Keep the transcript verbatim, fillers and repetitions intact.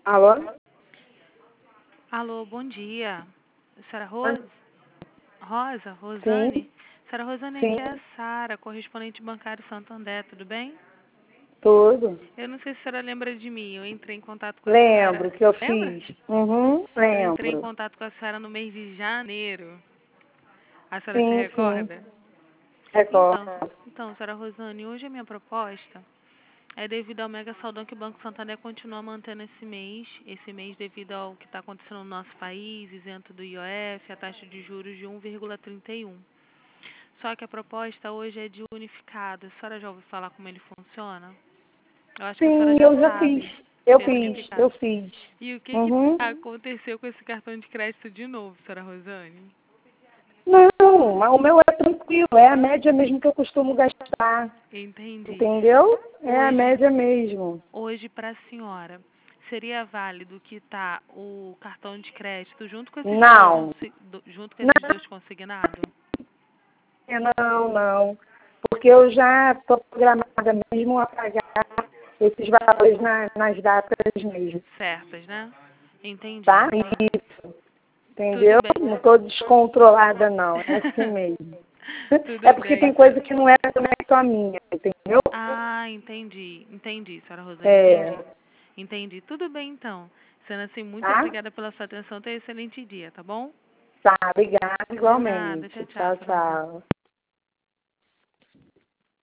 Alô? Alô, bom dia. Senhora Rosa? Rosa? Sim, Rosane? Senhora Rosane, sim, aqui é a Sara, correspondente bancário Santander, tudo bem? tudo. Eu não sei se a senhora lembra de mim, eu entrei em contato com a senhora. Lembro que eu Lembra? fiz. Uhum, Eu entrei em lembro. contato com a senhora no mês de janeiro. A senhora se Sim, sim, recorda? Então, recordo. então, senhora Rosane, hoje a minha proposta é devido ao mega saldão que o Banco Santander continua mantendo esse mês. Esse mês devido ao que está acontecendo no nosso país, isento do I O F, a taxa de juros de um vírgula trinta e um. Só que a proposta hoje é de unificado. A senhora já ouviu falar como ele funciona? Eu acho que a senhora Sim, já eu já fiz. sabe. Eu Fez fiz, unificado. eu fiz. E o que que Uhum. aconteceu com esse cartão de crédito de novo, senhora Rosane? Não, mas o meu é tranquilo, é a média mesmo que eu costumo gastar. Entendi. Entendeu? É a Hoje, média mesmo. hoje para a senhora, seria válido que tá o cartão de crédito junto com esses dois, Não, consi- do- junto com esses dois consignados? não, não. Porque eu já estou programada mesmo a pagar esses valores na- nas datas mesmo. Certas, né? Entendi. Tá? Entendi. Isso. Tudo Entendeu? bem. Não estou descontrolada, não. É assim mesmo. É Tudo porque bem. tem coisa que não é conecto à minha, entendeu? Ah, entendi. Entendi, senhora Rosane, entendi. É, Entendi. Tudo bem, então. Sendo assim, muito tá? obrigada pela sua atenção. Tenha um excelente dia, tá bom? Tá, obrigada De nada. igualmente. Tchau, tchau, Tchau, senhora Rosane. tchau.